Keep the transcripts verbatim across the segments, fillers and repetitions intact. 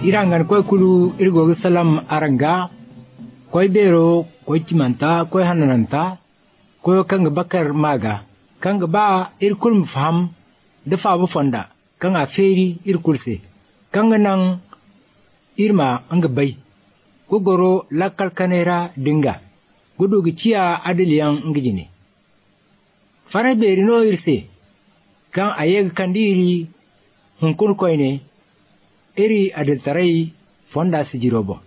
irangan koy kulu irgo salam aranga koy bero koy timanta koy hanananta koy kanga bakar maga kanga ba irkul mfaham dafa bu fonda kanga feri irkulse kanga nan irma anga bai gogoro lakal kanera dinga gudugi ciya adiliyan ngijine fara beri no irse kan ayeg kandiri hunkun koyne iri adiltarai fonda sijirobo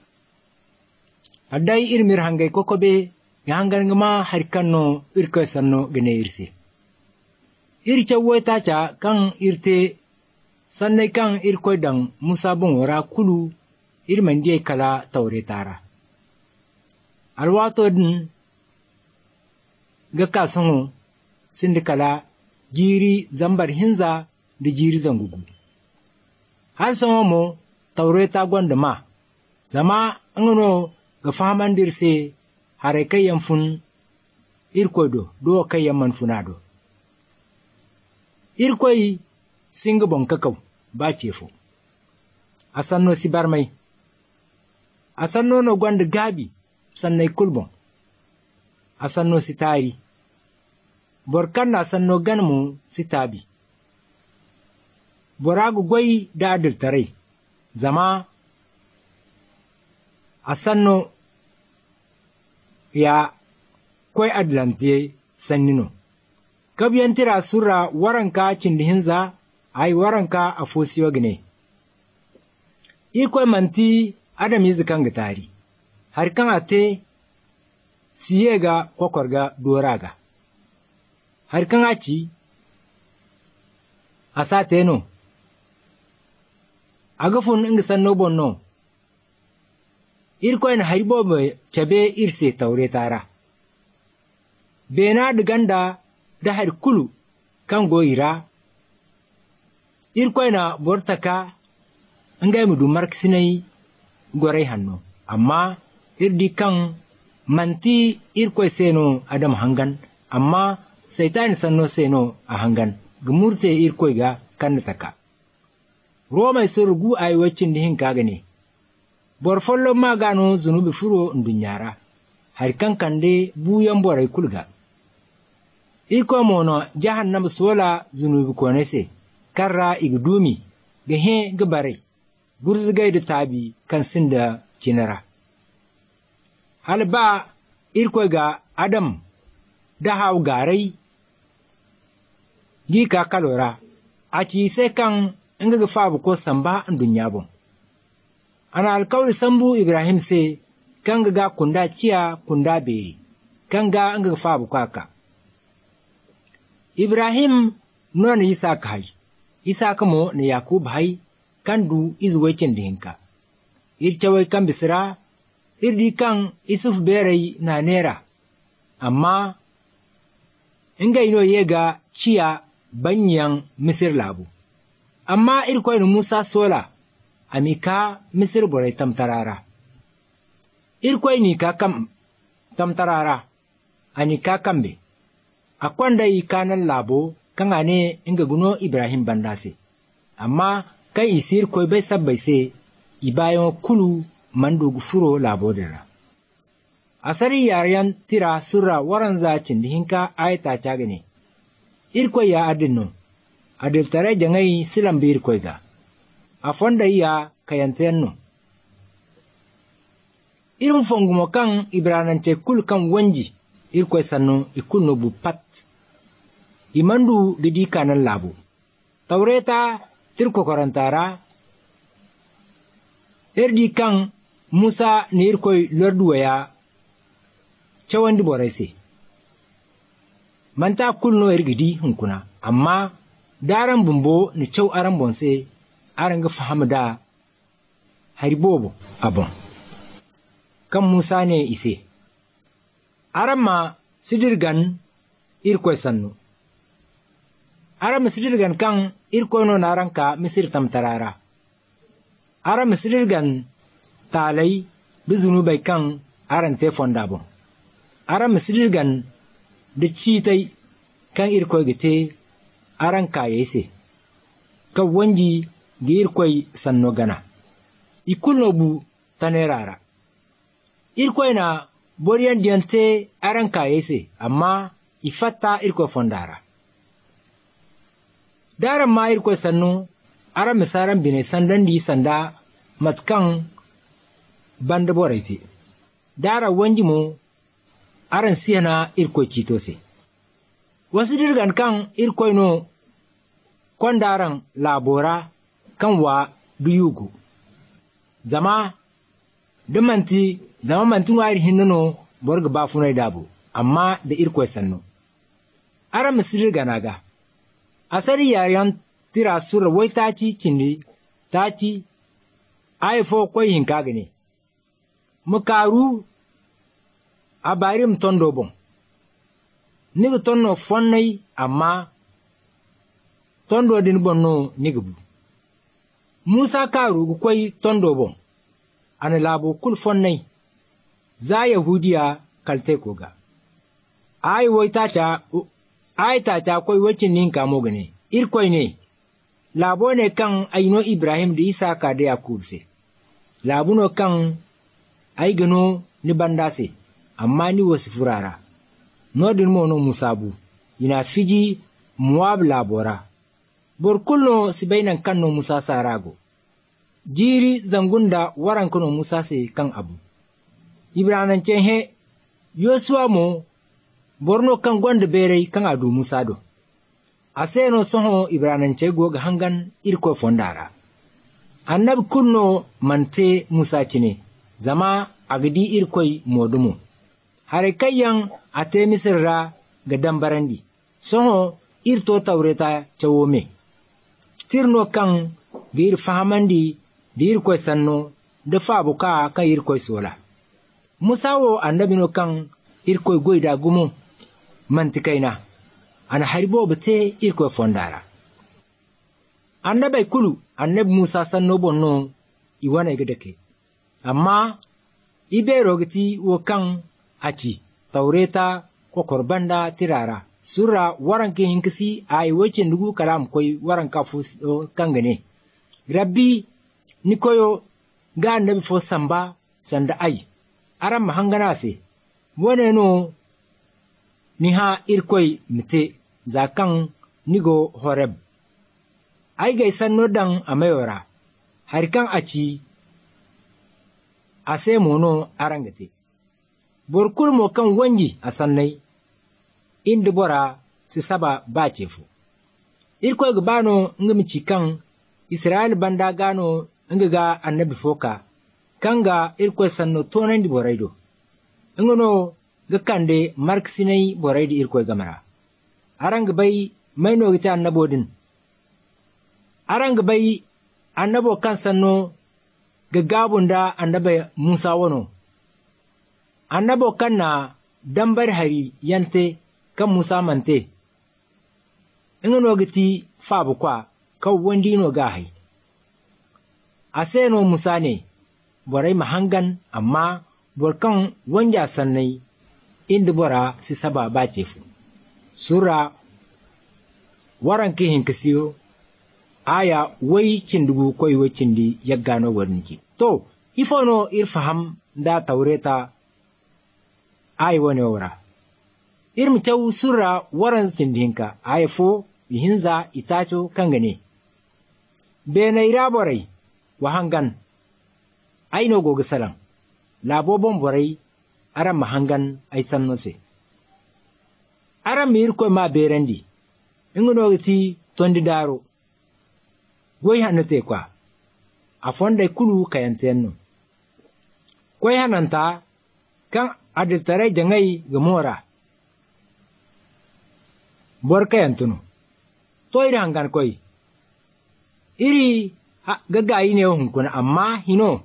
adai irmir hangay kokobe yangan ngama harkanno irko sanno gene irse iri chaweta cha kan irte sanne kan irko dan musa bon wara kulu irmande kala tawretara alwato din ga kasango sindikala jiri zambar hinza da jiri zangugu har sama mo taureta gwanda ma zama ngano ga fahaman dirse hare kayan fun irkodo do kayan manfunado irkoi singa bon kakau ba cefo asanno sibar mai asanno no gwanda gabi sannai kulbon asanno sitari borkan na sanno ganmu sitabi boragu goyi da adiltarai zama asanno ya koi adlantiye sannino kabiyantira sura waranka cindihinza ai waranka afosiyo gine ikoi manti adam yizikan gitari har kan ate siyega kokorga doraga har kan aci asate no agafun inga sanno bonno irko en haribo be tabe irse tawretara bena diganda da har kulu kan goyira irko na bortaka anga mu du marksinai gorai hanno amma irdi kan manti irko seno adam hangan amma saitan sanno seno a hangan gumurte irko ga kannataka Roma surgu ay wacin dihin kagane bor follo magano zunubi furo ndunyara har kan kande buyan borai kulga iko mono jahannam sola zunubi konese karra igdumi ga he gabare gurzugay da tabi kan sinda kinara halba irko ga adam da haw garai gika kalora a ci sai kan inga ga fabu ko samba dunya bon ana alkawli sambu ibrahim se kan ga kunda ciya kunda beri kan ga inga ga fabu kaka ibrahim non isa kai isa kamo ne yakub hai kan du izwecin dinka irchawai kan bisira irdi kan isuf berai na nera amma inga ino yega ciya banyan misir labu amma irkoyin Musa sola amika misir borai tamtarara irkoyin ni ka kam tamtarara anika kambe akwanda yi kanan labo kan ane inga guno Ibrahim bandase amma kan isir koi bai sabbai se ibayon kulu mando gufuro labo dara asari yariyan tira surra waran zacin dihinka ayata cagane irkoy ya adinno adil tare jangai silam bir koyga afonda ya kayantenno irum fongumo kan ibranante kul kan wanji irkoy sanno ikunno bu pat imandu didi kanan labu tawreta tirko korantara erdi kan musa ne irkoy lorduwaya cawandi borese manta kulno ergidi hunkuna amma daran bumbo ni cew aran bonse aran ga fahamda haribobo abon kan musa ne ise aran ma sidirgan irkoy sannu aran ma sidirgan kan irkoy no naranka misir tamtarara aran ma sidirgan talai bizunubay kan aran te fonda bon aran ma sidirgan da citai kan irkoy gite aran kayese kan wanji ga irkoy sanno gana ikulno bu tanerara. Irkoy na boriyan diyante aran kayese amma ifatta irkoy fondara. Daran ma irkoy sannu aran misaran bine sandan di sanda matkan banda boraiti. Dara wanji mo aran siyana irkoy kitose. Wasu dirgan kan irkoy no kondaran labora kan wa duyugu. Zama dumanti zama mantin wari hinno borga bafunai dabu amma da irkoy sannu. Aran misir ganaga. Asari yariyan tira sura wai taci cindi taci aifo koy hinkaga ne. Mukaru abarim tondo bon. Niga tonno fonnai amma tondo din bonno nigbu. Musa karu koy tondo bon. Ana labo kul fonnai. Za Yahudiya kalte koga. Ai wai taca ai taca koy wacin ninka mogane. Irkoy ne. Labo ne kan aino Ibrahim da Isaka da Yakub se. Labuno kan ai gano ni bandase amma ni wasu furara. Nodin mono musabu ina fiji muwab labora. Borkulno sibainan kanno Musa sarago. Jiri zangunda waran kuno Musa se kan abu. Ibranan he Yosua mo borno kan gwanda berei kan adu Musa do. Aseno soho Ibranan goga hangan irko fondara. Annab kunno mante Musa cine zama agadi irkoi modumo. Hare kayan ate misirra ga dambarandi. Soho irto taureta chawome. Tirno kan bir fahamandi dir koy sanno da fabu ka kan ir koy sola. Musa wo annabino kan ir koy goida gumo mantikaina ana haribo bate ir koy fondara. Annabai kulu annab Musa sanno bonno iwana igedake. Amma ibe rogiti wo kan aci taureta ko korbanda tirara. Sura waranke hinkisi ay wacin dugu kalam koy waranka fus kangane. Rabbi ni koyo ga annabi fo samba sanda ay. Aram mahangana se. Wane no ni ha irkoy mite zakan nigo horeb. Ay gaisan no dan amayora. Harikan aci ase mono arangate. Borkul mo kan wanji asannai. Indi bora si saba ba cefu. Irkoy gabano ngami cikan Israel banda gano nga annabi foka kanga irkoy sanno tonan di boraido. Ngono ga kande mark sinai boraidi irkoy gamara. Arang bai maino gita annabodin. Arang bai annabo kan sanno gagabunda annabi Musa wono. Annabo kan na dambar hari yante kan Musa mante. Ngono giti fabu kwa kaw wandi no gahay. Aseno Musa ne borai mahangan amma borkan wanja sannai inda bora si saba ba cefu. Sura waran kihin kasiyo aya wai cindugu koy wai cindi yaggano warniki. To ifono irfaham da taureta ay wone wora. Irmi taw sura waran cindinka ay fo bihinza itacho kangane. Bena iraborai wahangan aino goga salam labobon borai aram mahangan ay sannose. Aram mir ko ma berandi ingono gati tondi daro goy hanate kwa afonda kulu kayantenno koy hananta kan adiltare jangai gamora borka yantuno toyri hangan koy iri gaggayi ne hunkuna amma hino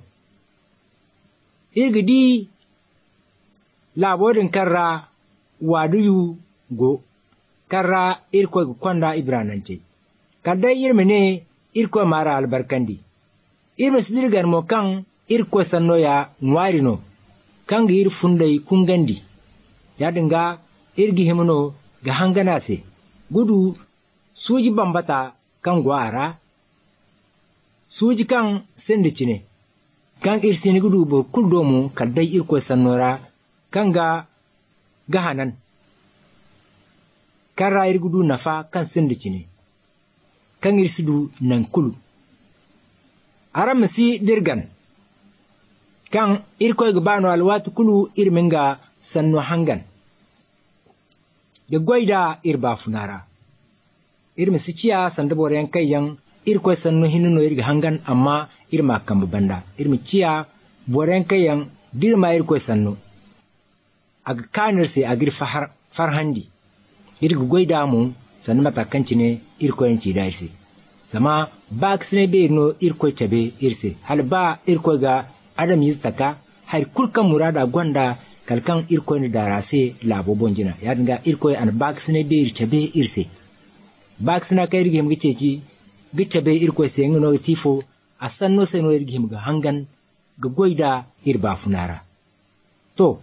irgidi labodin karra waduyu go karra irko kwanda ibranance kadda irmene irko mara albarkandi irme sidirgan mo kan irko sannoya ngwarino kan gir fundai kungandi yadinga irgi himno ga hangana se gudu suji bambata kan gwara suji kan sendicine kan irsi ni gudu bo kuldomo kaldai irko sannora kanga gahanan kara irgudu nafa kan sindicine kan irsidu nan kulu aram si dirgan kan irko gbano alwatu kulu irminga sanno hangan de goida irba funara irmi sikiya sanda boren kayan irko sanno hinuno irga hangan amma irma kambu banda irmi kiya boren kayan dirma irko sanno aga kanirse agir fahar farhandi irga goida mu sanno matakanci ne irko yanci da irse sama baksine be no irko chabe irse halba irko ga adam yistaka har kulkan murada gwanda kalkan irko ni darase labo bonjina ya dinga irko an baksine be chabe irse baksina kai rigim giceci gichabe irko se ngono tifo asanno se no rigim ga hangan ga goida irba funara to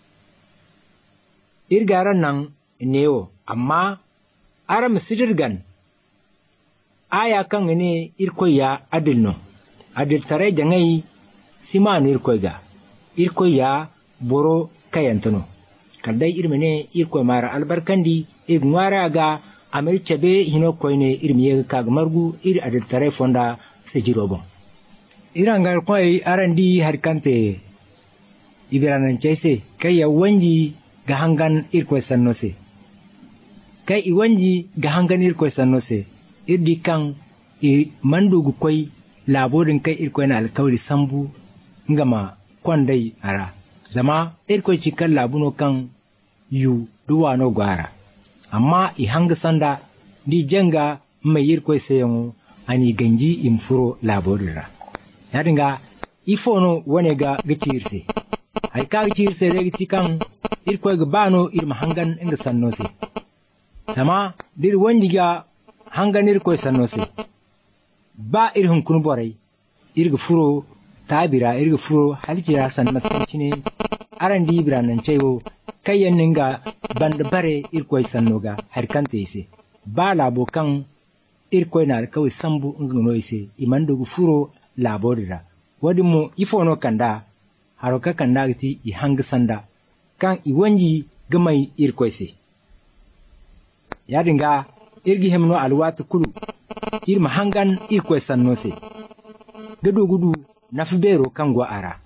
irgaran nan neo amma aram sidirgan aya kan ne irko ya adilno adil tare jangai simanu irko ga irko ya boro kayantano kaldai irmene irko mara albarkandi igwara ga amir chabe hino koyne irmiye ka margu ir adil tare fonda sejirobon irangar koy arandi harkante ibiranan chaise kay ya wanji ga hangan irko sannose kai i wanji ga hangan irko sannose irdi kan i mandugu koy labodin kai irko na alkawli sambu ngama kwandai ara zama irko cikan labuno kan yu duwano gwara amma i hanga sanda di janga mai irko sayan ani ganji imfuro labodira yadinga ifono wane ga gicirse hay ka gicirse regiti kan irko ga bano irma hangan inga sannose sama dir wanjiga hangan irko sannose ba irhun kun borai irga furo tabira irga furo halijira san matkancine arandi biranan cewo kayan ninga band bare irko sannoga harkante ise ba labo kan irko na kawai sambu ngano ise imandugu furo labodira wadimu ifono kanda haroka kanda gati i hanga sanda kan i wanji gamai irko ise yadinga irgi hemno alwatu kulu irma hangan irko sannose gado gudu nafibero kango ara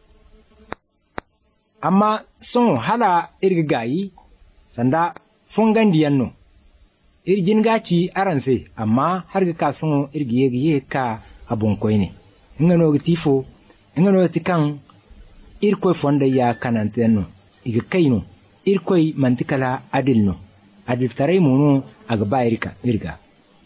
amma son hala irga gayi sanda fongandi yanno irjin gaci aranse amma har ga kason irgi yegi ka abun koyne ngano gitifo ngano tikan irko fonda ya kanantenno iga kaino irko mantikala adilno adil tarai mono aga bayirka irga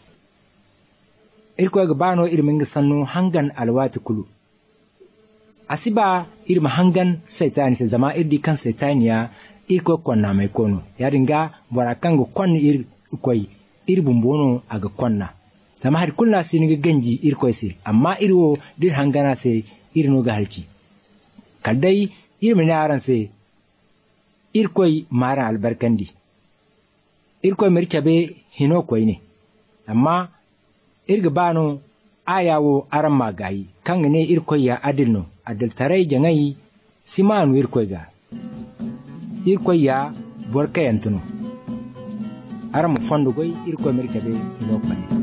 irko ga bano irmin sanno hangan alwati kulu asiba irma hangan saitani se zama irdi kan saitaniya irko konna mai kono yaringa barakan go kon ir koy irbumbono aga konna zama har kulna siniga ganji irko se amma irwo dir hangana se irno ga halci kaldai irmina aran se irkoy mara albarkandi irkoy mircabe hino koyne amma irga bano ayawo aran magayi kan ne irkoy ya adilno adil tarai jangai simanu irkoy ga irkoy ya borkayantuno aran fondo goy irkoy mircabe hino koyne